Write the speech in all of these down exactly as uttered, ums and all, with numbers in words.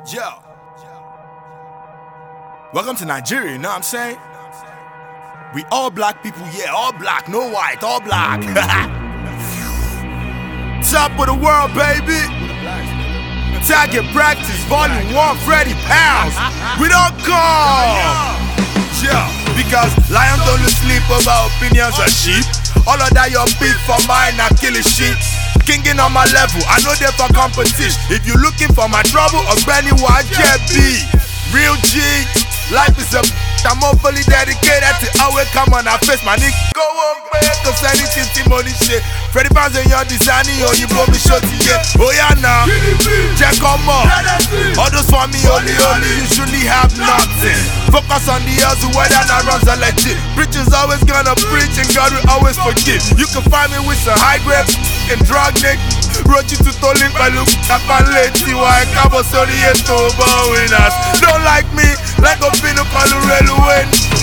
Yo. Welcome to Nigeria, you know what I'm saying? We all black people, yeah, all black, no white, all black. Top of the world, baby. Target Practice, Volume one, Freddie Pounds. We don't come. Yeah, because lions don't lose sleep over opinions of sheep. All of that your beef for mine, I kill a sheep. Kinging on my level, I know they for competition. If you looking for my trouble, Ogbeni Y J B. Real G, life is a I'm overly dedicated to always come on our face, my nigga. Go on, man, cause anything to money shit. Freddie Pounds and your designing, or you blow me shorty, yeah. Oh yeah, now, check on more. All those for me, only, only usually have nothing. Focus on the hustle, whether not runs are legit. Preachers always gonna preach and God will always forgive. You can find me with some high grade and drug nick. Wrote you to Tolin Palu, Kapan Leti, why Cabo Sori and Toba winners. Don't like me, like a pin up on the railway.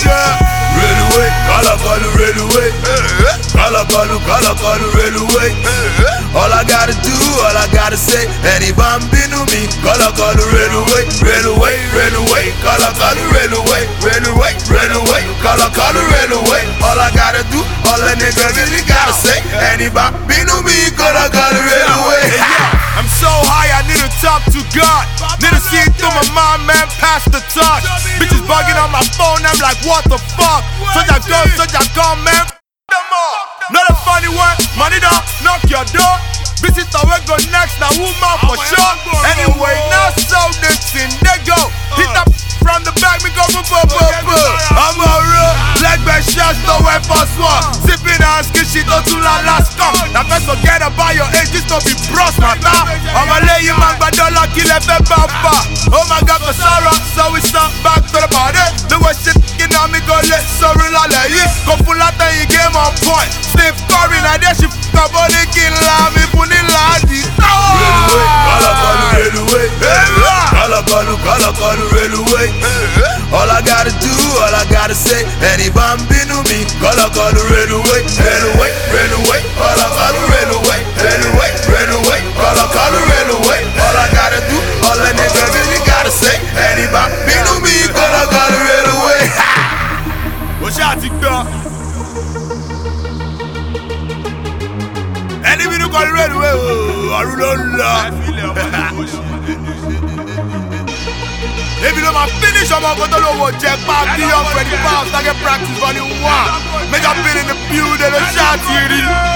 Railway, call up on the railway. Call up on the, call up on the railway. All I gotta do, all I gotta say, any bambino me, call up on the railway. Railway, railway, call up on the railway. Railway, railway, call up on the railway. All I gotta do, all a nigga really gotta say, any bambino me, call up on the railway. I'm so high, I need to talk to God. Need to see it through my mind, man, pass the touch. Bitches bugging on my phone, I'm like, what the fuck? Soldier go, soldier come, man, f them all. Not a funny one, money don't knock your door. Visit the way go next, now woman for sure. Anyway, now so this in they go. Hit up from the back, me go boom, boom, boom, boom. I'm a real leg back shots, no way for one. Sipping and skin shit, don't do la last come. Now first forget about your age, this don't be bros, my man. I'ma lay you man, but don't lock you left and bamba. Oh my god, cause sorrow, so we start back to the party. The way shit in on me, go let sorry la lay you. Go full out and you game on point. Steve Curry, now there she f*** up on the kill, me put it like this. Railway, call up on the railway. Call up on the, call up on the railway. All I gotta do, all I gotta say, any bambino me, call up on the railway. Railway, railway, call up on the railway. Railway, railway, call up on the railway. All I gotta do, all a nigga really gotta say, any bambino me, call up on the railway. What's your TikTok? Any video call the railway, oh, I don't know. If you know my finish, I'm gonna go to the check back to your Freddie Pounds. Target Practice Volume one. Make a bit in the building and shout here.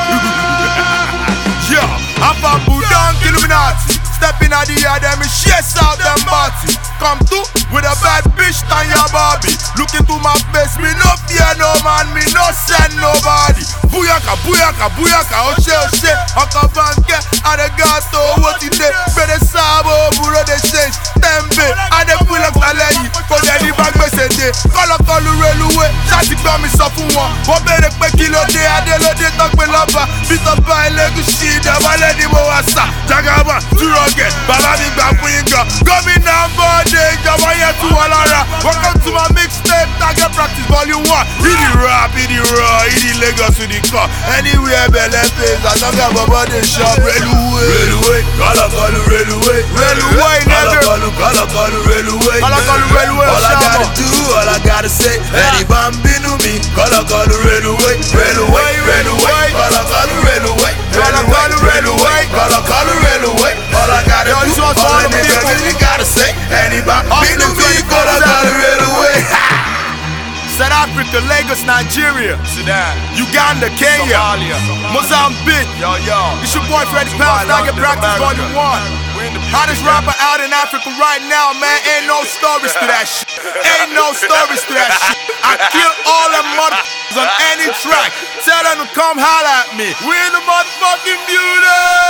Yeah, I'm from Budan Illuminati. Stepping out the yard and me chase out them body. Come through with a bad bitch than your Barbie. Looking through my face, me no fear no man, me no send nobody. Booyaka, booyaka, booyaka, oshe, oshe. Aka banke, and the gato, what it is. Bede sabo, buro de change. Tembe, and the pull up a lady. For the any bag message, call up on the railway. Shati gba mi sọ fún wọn. Wọ́n bẹ̀rẹ̀ pé kí ló dé, adé ló dé tán pé lọ́ba. Beat up by Legushi, Dabale ni mo wá sá. Jagaba, Turo get, bàbá mi gbà fún yín gan. Gómìnà Bọ́dé, ìjọba yẹn tún wọ́n lára. Welcome to my mixtape, Target Practice Volume one. Hit the rap, hit the raw, hit the Lagos with the car. Anywhere belle face, as long as Baba dey shop. Railway, railway, call up on the railway. Railway, never. Call up, call up on the railway. Call up on the railway. All I gotta do, all I gotta say, any bambino me, call up on the railway. Railway, railway, call up on the railway. Call up on the railway. Call up on the railway. All I gotta do, all I nigga really gotta say, any bambino me, call up on the railway. South Africa, Lagos, Nigeria, Sudan, Uganda, Kenya, Somalia, Mozambique. Yo, yo. It's your boy Freddie Pounds, Target Practice Volume one. Hottest rapper out in Africa right now, man. Ain't no stories to that shit. Ain't no stories to that shit. I kill all them motherfuckers on any track. Tell them to come holler at me. We in the motherfucking beauty.